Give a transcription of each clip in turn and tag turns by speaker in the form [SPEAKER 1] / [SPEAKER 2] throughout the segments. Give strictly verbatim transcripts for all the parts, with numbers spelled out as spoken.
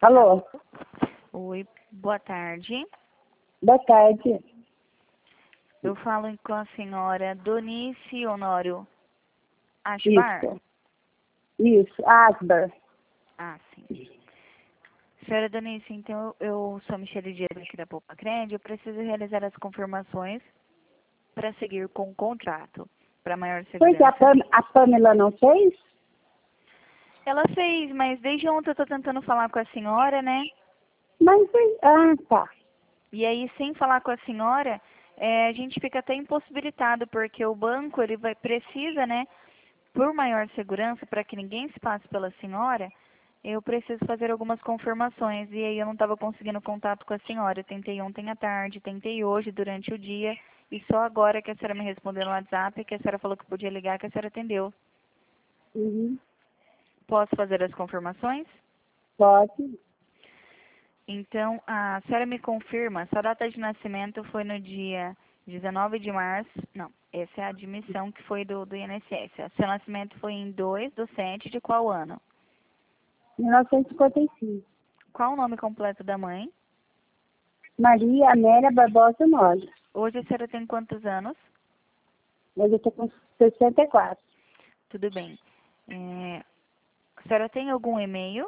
[SPEAKER 1] Alô?
[SPEAKER 2] Oi, boa tarde.
[SPEAKER 1] Boa tarde.
[SPEAKER 2] Eu falo com a senhora Donice Honório Ashbar?
[SPEAKER 1] Isso. Isso, Asbar.
[SPEAKER 2] Ah, sim. Senhora Donice, então eu sou Michele Dias aqui da Poupa Crédito. Eu preciso realizar as confirmações para seguir com o contrato, para maior
[SPEAKER 1] Porque a,
[SPEAKER 2] segurança.
[SPEAKER 1] Pam, a Pamela não fez?
[SPEAKER 2] Ela fez, mas desde ontem eu estou tentando falar com a senhora, né?
[SPEAKER 1] Mas, ah, tá.
[SPEAKER 2] E aí, sem falar com a senhora, é, a gente fica até impossibilitado, porque o banco, ele vai, precisa, né, por maior segurança, para que ninguém se passe pela senhora, eu preciso fazer algumas confirmações. E aí eu não estava conseguindo contato com a senhora. Eu tentei ontem à tarde, tentei hoje durante o dia, e só agora que a senhora me respondeu no WhatsApp, que a senhora falou que podia ligar, que a senhora atendeu.
[SPEAKER 1] Uhum.
[SPEAKER 2] Posso fazer as confirmações?
[SPEAKER 1] Pode.
[SPEAKER 2] Então, a senhora me confirma, sua data de nascimento foi no dia dezenove de março, não, essa é a admissão que foi do, do I N S S. Seu nascimento foi em dois de sete de qual ano?
[SPEAKER 1] mil novecentos e cinquenta e cinco.
[SPEAKER 2] Qual o nome completo da mãe?
[SPEAKER 1] Maria Amélia Barbosa Nós.
[SPEAKER 2] Hoje a senhora tem quantos anos?
[SPEAKER 1] Mas eu tô com sessenta e quatro.
[SPEAKER 2] Tudo bem. É, a senhora tem algum e-mail?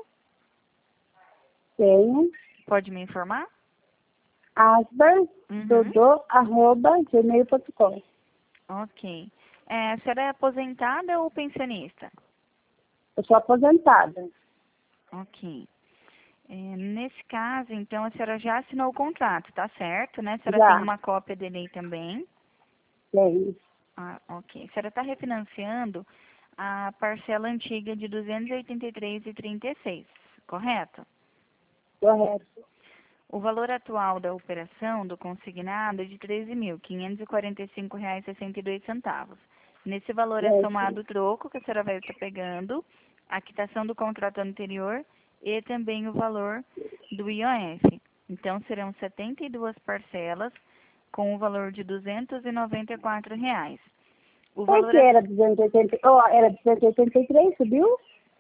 [SPEAKER 1] Tenho.
[SPEAKER 2] Pode me informar?
[SPEAKER 1] Asbar,
[SPEAKER 2] Uhum.
[SPEAKER 1] dodô, arroba, gmail ponto com.
[SPEAKER 2] Ok. É, a senhora é aposentada ou pensionista?
[SPEAKER 1] Eu sou aposentada.
[SPEAKER 2] Ok. É, nesse caso, então, a senhora já assinou o contrato, tá certo, né? A senhora tem
[SPEAKER 1] Já.
[SPEAKER 2] uma cópia dele aí também.
[SPEAKER 1] Tenho.
[SPEAKER 2] Ah, ok. A senhora está refinanciando a parcela antiga de duzentos e oitenta e três reais e trinta e seis centavos, correto?
[SPEAKER 1] Correto.
[SPEAKER 2] O valor atual da operação do consignado é de treze mil quinhentos e quarenta e cinco reais e sessenta e dois centavos. Nesse valor é
[SPEAKER 1] Certo.
[SPEAKER 2] somado o troco que a senhora vai estar pegando, a quitação do contrato anterior e também o valor do I O F. Então, serão setenta e duas parcelas com o valor de duzentos e noventa e quatro reais. O
[SPEAKER 1] Por
[SPEAKER 2] valor
[SPEAKER 1] que
[SPEAKER 2] é
[SPEAKER 1] era duzentos e oitenta? Oh, era duzentos e oitenta e três, subiu?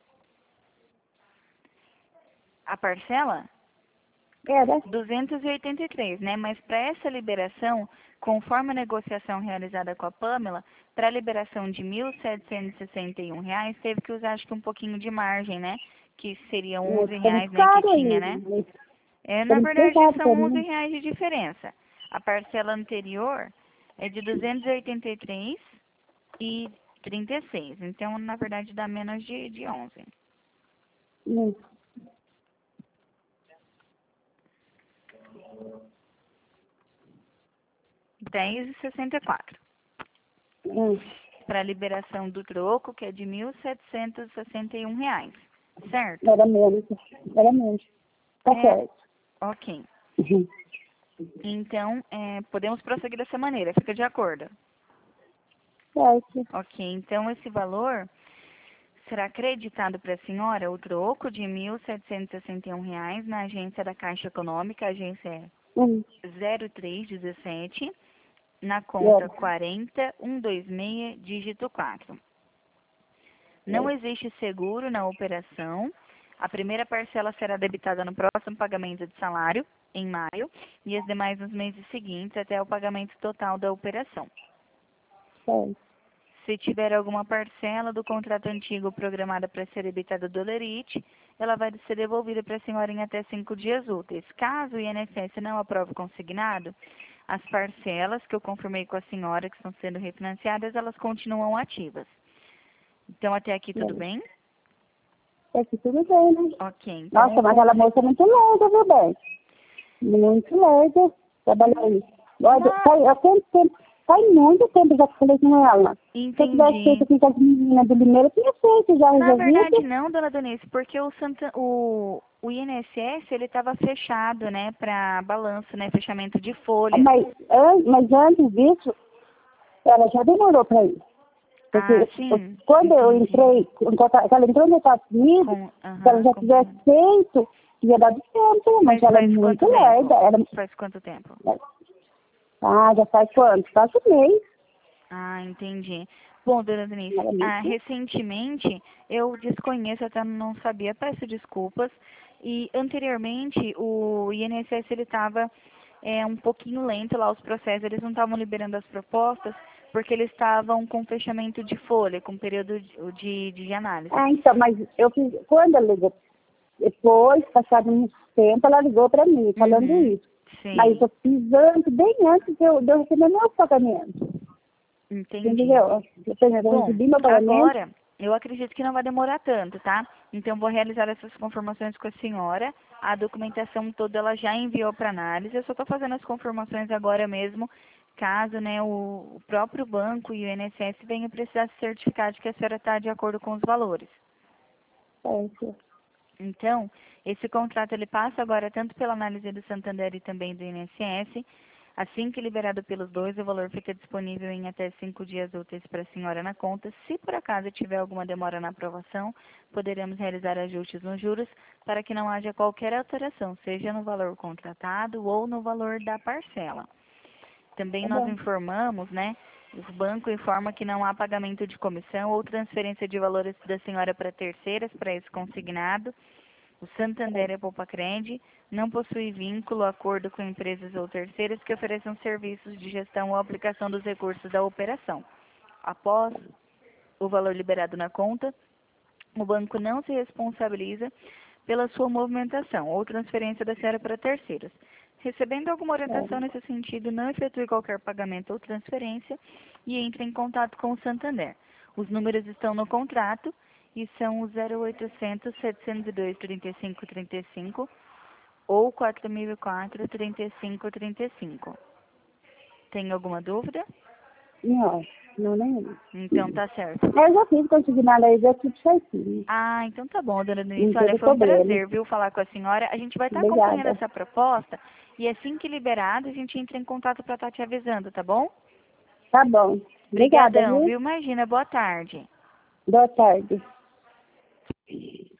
[SPEAKER 2] a parcela?
[SPEAKER 1] Era.
[SPEAKER 2] duzentos e oitenta e três, né? Mas para essa liberação, conforme a negociação realizada com a Pamela, para a liberação de mil setecentos e sessenta e um reais, teve que usar acho que um pouquinho de margem, né? Que seria
[SPEAKER 1] Mas
[SPEAKER 2] onze
[SPEAKER 1] ficou muito
[SPEAKER 2] reais, né? Que
[SPEAKER 1] caro
[SPEAKER 2] tinha,
[SPEAKER 1] aí.
[SPEAKER 2] né?
[SPEAKER 1] Mas
[SPEAKER 2] É,
[SPEAKER 1] ficou
[SPEAKER 2] na
[SPEAKER 1] muito
[SPEAKER 2] verdade,
[SPEAKER 1] pesado
[SPEAKER 2] são
[SPEAKER 1] pra
[SPEAKER 2] onze
[SPEAKER 1] mim.
[SPEAKER 2] reais de diferença. A parcela anterior é de duzentos e oitenta e três e trinta e seis. Então, na verdade, dá menos de, de onze.
[SPEAKER 1] Hum.
[SPEAKER 2] dez e sessenta e quatro.
[SPEAKER 1] Hum.
[SPEAKER 2] Para a liberação do troco, que é de mil setecentos e sessenta e um reais, certo?
[SPEAKER 1] Era menos. Era menos. Tá
[SPEAKER 2] É,
[SPEAKER 1] certo.
[SPEAKER 2] ok.
[SPEAKER 1] Uhum.
[SPEAKER 2] Então, é, podemos prosseguir dessa maneira, fica de acordo?
[SPEAKER 1] Certo.
[SPEAKER 2] Ok, então esse valor será creditado para a senhora, o troco de mil setecentos e sessenta e um reais na agência da Caixa Econômica, a agência é
[SPEAKER 1] Hum.
[SPEAKER 2] zero três dezessete, na conta
[SPEAKER 1] Era.
[SPEAKER 2] quarenta um dois seis, dígito quatro. Não
[SPEAKER 1] É.
[SPEAKER 2] existe seguro na operação. A primeira parcela será debitada no próximo pagamento de salário, em maio, e as demais nos meses seguintes, até o pagamento total da operação.
[SPEAKER 1] Certo.
[SPEAKER 2] Se tiver alguma parcela do contrato antigo programada para ser debitada do lerite, ela vai ser devolvida para a senhora em até cinco dias úteis. Caso o I N S S não aprove o consignado, as parcelas que eu confirmei com a senhora que estão sendo refinanciadas, elas continuam ativas. Então, até aqui tudo
[SPEAKER 1] É.
[SPEAKER 2] bem?
[SPEAKER 1] É que tudo bem, né?
[SPEAKER 2] Ok, então
[SPEAKER 1] Nossa,
[SPEAKER 2] o
[SPEAKER 1] mas aquela
[SPEAKER 2] consi-
[SPEAKER 1] moça é muito lerda, viu, bem? Muito lerda. Trabalhar aí. Olha,
[SPEAKER 2] Não,
[SPEAKER 1] faz, há quanto tempo? Faz muito tempo já que eu falei com ela. Se eu tivesse feito
[SPEAKER 2] entendi.
[SPEAKER 1] aqui com as meninas do Limeira, eu tinha feito já
[SPEAKER 2] Na verdade,
[SPEAKER 1] resolvido.
[SPEAKER 2] não, dona Donice, porque o, Santa, o, o I N S S, ele estava fechado, né, para balanço, né, fechamento de
[SPEAKER 1] Ah,
[SPEAKER 2] folha.
[SPEAKER 1] Mas, an- mas antes disso, ela já demorou para ir. Porque
[SPEAKER 2] Ah,
[SPEAKER 1] eu-
[SPEAKER 2] sim,
[SPEAKER 1] quando eu
[SPEAKER 2] entendi.
[SPEAKER 1] entrei, quando ela entrou nos Estados Unidos,
[SPEAKER 2] Com,
[SPEAKER 1] se ela
[SPEAKER 2] aham,
[SPEAKER 1] já tivesse
[SPEAKER 2] compreendo.
[SPEAKER 1] feito, ia dar tempo, mas
[SPEAKER 2] Mas
[SPEAKER 1] ela é
[SPEAKER 2] faz
[SPEAKER 1] muito
[SPEAKER 2] quanto
[SPEAKER 1] lerda.
[SPEAKER 2] tempo?
[SPEAKER 1] Era,
[SPEAKER 2] Faz quanto tempo?
[SPEAKER 1] ah, já faz quanto? Faz um mês.
[SPEAKER 2] Ah, entendi. Bom, dona Denise,
[SPEAKER 1] Ela me
[SPEAKER 2] ah,
[SPEAKER 1] disse.
[SPEAKER 2] recentemente, eu desconheço, até não sabia, peço desculpas, e anteriormente o I N S S ele estava é, um pouquinho lento lá os processos, eles não estavam liberando as propostas, porque eles estavam com fechamento de folha, com período de, de, de análise.
[SPEAKER 1] Ah, então, mas eu fiz, quando ela ligou, depois, passado um tempo, ela ligou para mim, falando
[SPEAKER 2] Uhum,
[SPEAKER 1] isso.
[SPEAKER 2] sim,
[SPEAKER 1] Mas eu fiz antes, bem antes de eu, de eu receber meu pagamento.
[SPEAKER 2] entendi.
[SPEAKER 1] Entendeu? Depois eu
[SPEAKER 2] Bom,
[SPEAKER 1] recebi meu pagamento.
[SPEAKER 2] agora eu acredito que não vai demorar tanto, tá? Então vou realizar essas confirmações com a senhora. A documentação toda ela já enviou para análise. Eu só estou fazendo as confirmações agora mesmo, caso, né, o, o próprio banco e o I N S S venham precisar se certificar de que a senhora está de acordo com os valores.
[SPEAKER 1] Certo.
[SPEAKER 2] Então, esse contrato ele passa agora tanto pela análise do Santander e também do I N S S. Assim que liberado pelos dois, o valor fica disponível em até cinco dias úteis para a senhora na conta. Se por acaso tiver alguma demora na aprovação, poderemos realizar ajustes nos juros para que não haja qualquer alteração, seja no valor contratado ou no valor da parcela. Também
[SPEAKER 1] Tá
[SPEAKER 2] nós
[SPEAKER 1] bom.
[SPEAKER 2] informamos, né? O banco informa que não há pagamento de comissão ou transferência de valores da senhora para terceiras para esse consignado. O Santander é Poupa-Crede, não possui vínculo, acordo com empresas ou terceiros que ofereçam serviços de gestão ou aplicação dos recursos da operação. Após o valor liberado na conta, o banco não se responsabiliza pela sua movimentação ou transferência da senhora para terceiros. Recebendo alguma orientação
[SPEAKER 1] Certo.
[SPEAKER 2] nesse sentido, não efetue qualquer pagamento ou transferência e entre em contato com o Santander. Os números estão no contrato e são o zero oitocentos, setecentos e dois, trinta e cinco, trinta e cinco ou quatro mil e quatro, trinta e cinco, trinta e cinco. Tem alguma dúvida?
[SPEAKER 1] Não, não nenhuma.
[SPEAKER 2] Então tá certo.
[SPEAKER 1] Eu já fiz consignado aí, já tudo certinho.
[SPEAKER 2] Ah, então tá bom, dona Denise.
[SPEAKER 1] Não
[SPEAKER 2] Olha,
[SPEAKER 1] teve
[SPEAKER 2] foi um
[SPEAKER 1] problema.
[SPEAKER 2] prazer, viu, falar com a senhora. A gente vai estar acompanhando
[SPEAKER 1] Obrigada.
[SPEAKER 2] essa proposta e assim que liberado, a gente entra em contato para estar te avisando, tá bom?
[SPEAKER 1] Tá bom. Obrigada,
[SPEAKER 2] Obrigadão,
[SPEAKER 1] viu?
[SPEAKER 2] viu? Imagina, boa tarde.
[SPEAKER 1] Boa tarde.